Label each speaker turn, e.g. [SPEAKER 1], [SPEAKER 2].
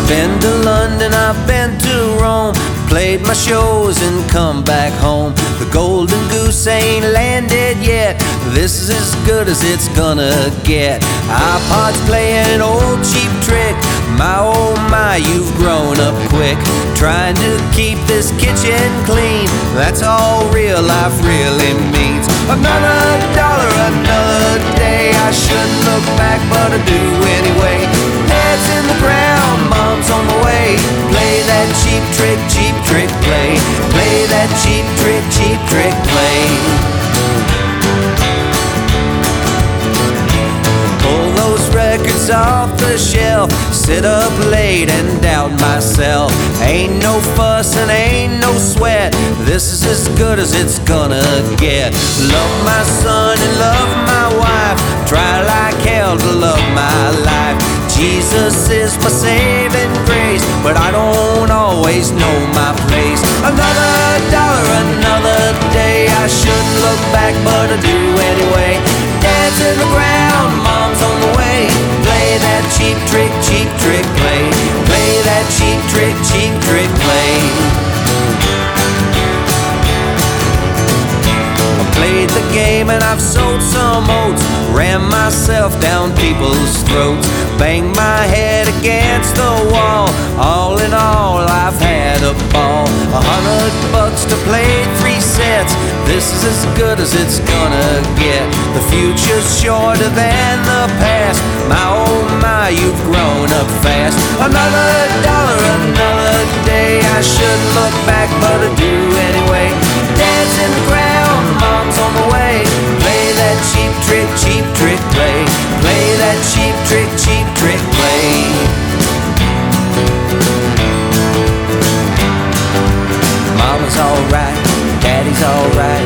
[SPEAKER 1] Been to London, I've been to Rome, played my shows and come back home. The golden goose ain't landed yet, this is as good as it's gonna get. iPod's playing an old cheap trick, my oh my, you've grown up quick. Trying to keep this kitchen clean, that's all real life really means. Another dollar, another day, I shouldn't look back but I do anyway. Head's in the ground, mom's on the way. Play that cheap trick, play. Play that cheap trick, play. Pull those records off the shelf, sit up late and doubt myself. Ain't no fuss and ain't no sweat, this is as good as it's gonna get. Love my son and love my wife, try like hell to love my life. Jesus is my saving grace, but I don't always know my place. Another dollar, another day, I shouldn't look back but I do anyway. Dad's in the ground, mom's on the way. Play that cheap trick, play. Play that cheap trick, play. I played the game and I've sold some oats, ran myself down people's throats, banged my head against the wall. All in all, I've had a ball. $100 to play 3 sets, this is as good as it's gonna get. The future's shorter than the past, my oh my, you've grown up fast. Another dollar, another day, I shouldn't look back but I do anyway. Dad's in the ground, mom's on the way. Play that cheap trick, play. Play that cheap trick, play. Mama's alright, daddy's alright.